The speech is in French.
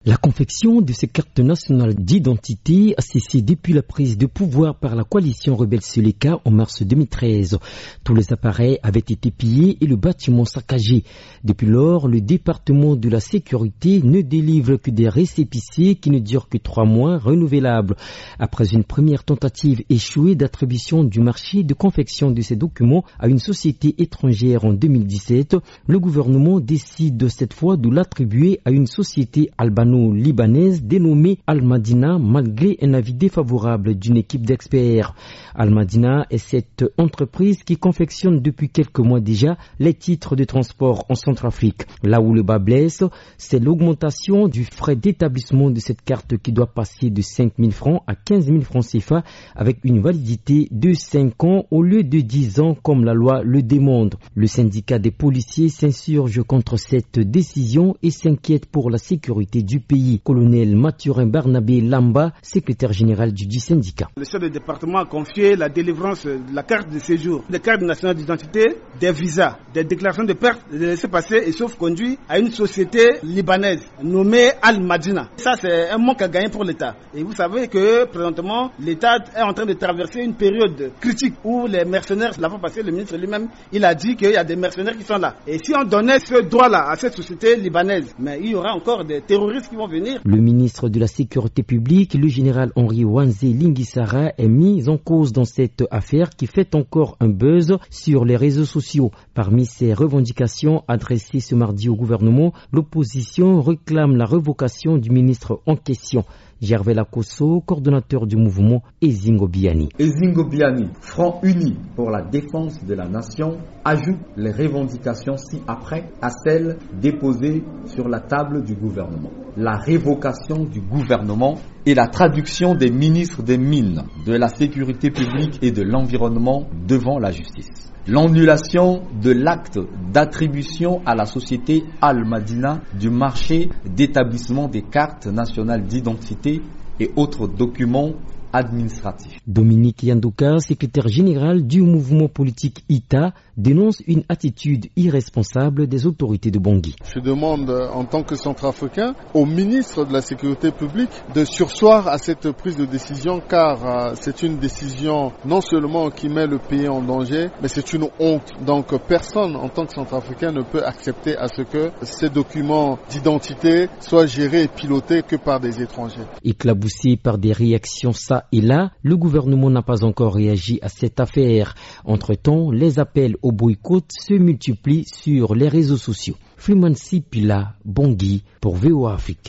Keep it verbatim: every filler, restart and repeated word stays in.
La confection de ces cartes nationales d'identité a cessé depuis la prise de pouvoir par la coalition rebelle Seleka en mars deux mille treize. Tous les appareils avaient été pillés et le bâtiment saccagé. Depuis lors, le département de la sécurité ne délivre que des récépissés qui ne durent que trois mois renouvelables. Après une première tentative échouée d'attribution du marché de confection de ces documents à une société étrangère en deux mille dix-sept, le gouvernement décide cette fois de l'attribuer à une société albanaise libanaise dénommée Al-Madina malgré un avis défavorable d'une équipe d'experts. Al-Madina est cette entreprise qui confectionne depuis quelques mois déjà les titres de transport en Centrafrique. Là où le bas blesse, c'est l'augmentation du frais d'établissement de cette carte qui doit passer de cinq mille francs à quinze mille francs C F A avec une validité de cinq ans au lieu de dix ans comme la loi le demande. Le syndicat des policiers s'insurge contre cette décision et s'inquiète pour la sécurité du pays. Colonel Mathurin Barnabé Lamba, secrétaire général du dit syndicat. Le chef de département a confié la délivrance de la carte de séjour, des cartes nationales d'identité, des visas, des déclarations de perte, de laissez-passer et sauf-conduit à une société libanaise nommée Al-Madina. Ça, c'est un manque à gagner pour l'État. Et vous savez que présentement, l'État est en train de traverser une période critique où les mercenaires, la fois passée, le ministre lui-même, il a dit qu'il y a des mercenaires qui sont là. Et si on donnait ce droit-là à cette société libanaise, mais il y aura encore des terroristes qui vont venir. Le ministre de la Sécurité publique, le général Henri Wanze Lingisara, est mis en cause dans cette affaire qui fait encore un buzz sur les réseaux sociaux. Parmi ces revendications adressées ce mardi au gouvernement, l'opposition réclame la révocation du ministre en question. Gervais Lakosso, coordonnateur du mouvement Ezingo Biani. Ezingo Biani, Front uni pour la défense de la nation, ajoute les revendications ci-après à celles déposées sur la table du gouvernement. La révocation du gouvernement et la traduction des ministres des Mines, de la Sécurité publique et de l'Environnement devant la justice. L'annulation de l'acte d'attribution à la société Al-Madina du marché d'établissement des cartes nationales d'identité et autres documents administratifs. Dominique Yandouka, secrétaire général du mouvement politique I T A, dénonce une attitude irresponsable des autorités de Bangui. Je demande en tant que centrafricain au ministre de la Sécurité publique de surseoir à cette prise de décision car euh, c'est une décision non seulement qui met le pays en danger, mais c'est une honte. Donc personne en tant que centrafricain ne peut accepter à ce que ces documents d'identité soient gérés et pilotés que par des étrangers. Éclaboussé par des réactions ça et là, le gouvernement n'a pas encore réagi à cette affaire. Entre-temps, les appels au boycott se multiplient sur les réseaux sociaux. Freeman Sipila, Bangui, pour V O A Afrique.